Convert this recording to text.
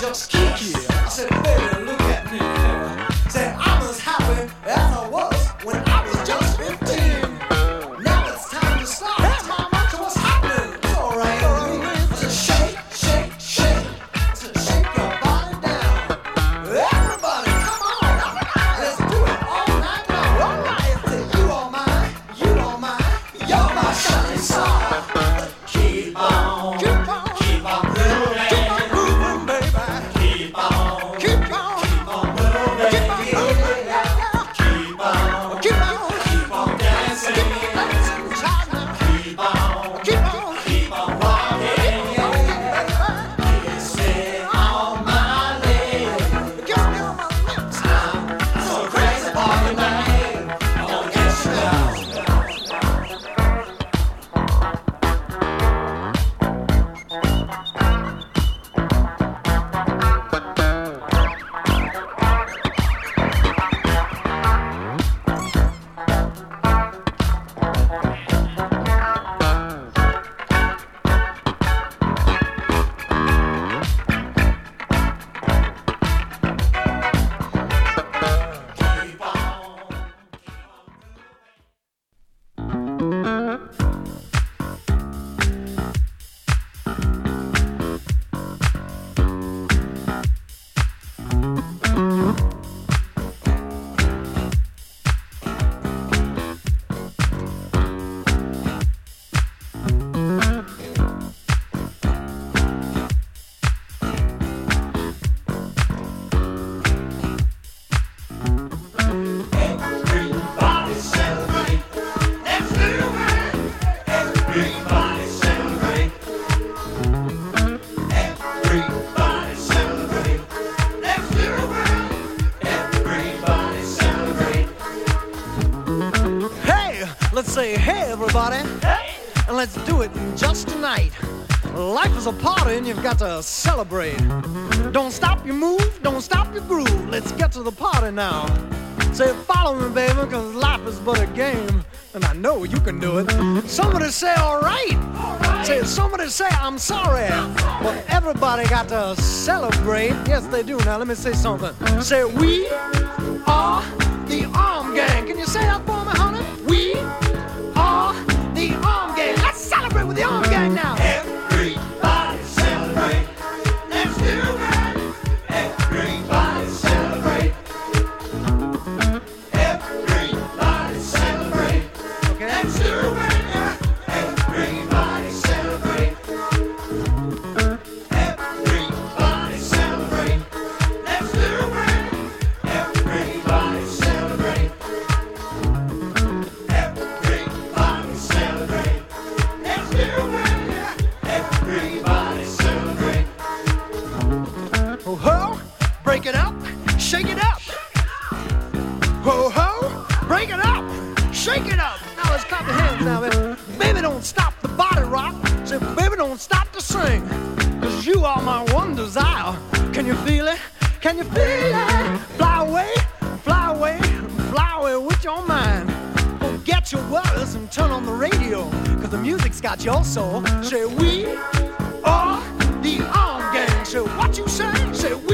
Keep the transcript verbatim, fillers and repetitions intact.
just kiss. I said, baby, look at me. Said, I'm as happy as I was when I was just fifteen. Now it's time to start. Hey, mama, so what's happening? It's all right. I said, shake, shake, shake. I said, shake your body down. Everybody, come on. Let's do it all night long. All right. I said, you are mine, you are mine. You're my shining star. Keep on, keep on, keep on moving, keep on moving, baby. Keep on, keep on, keep on moving, keep on moving, keep on, keep on, keep on dancing, keep on dancing, keep on, keep on, keep on rocking, kiss me on my lips, kiss me on my lips. I'm so crazy for you, babe. I wanna get you down. Everybody celebrate. Let's do it. Everybody celebrate. Everybody celebrate. Let's do it. Everybody celebrate. Hey, let's say hey everybody. Hey. And let's do it just tonight. Life is a party and you've got to celebrate. Don't stop your move, don't stop your groove. Let's get to the party now. Say, follow me, baby, cause life is but a game. And I know you can do it. Somebody say, all right. All right. Say, somebody say, I'm sorry. Well, everybody got to celebrate. Yes, they do. Now, let me say something. Say, we are the Arm Gang. Can you say that for me, honey? We are the Arm Gang. Let's celebrate with the Arm Gang now. Everybody celebrate. Let's do it. Everybody celebrate. Everybody celebrate. Okay. Let's do it. Everybody celebrate. Everybody celebrate. Let's do it. Everybody celebrate. Everybody celebrate. Let's do it. Everybody celebrate. Ho ho, break it up, shake it up. Ho ho, break it up, shake it up. Now let's clap your hands now, baby. Baby, don't stop the body rock. Say, baby, don't stop to sing. Cause you are my one desire. Can you feel it? Can you feel it? Fly away, fly away, fly away with your mind. Forget your worries and turn on the radio. Cause the music's got your soul. Say, we are the Arm Gang. Say, what you say? Say, we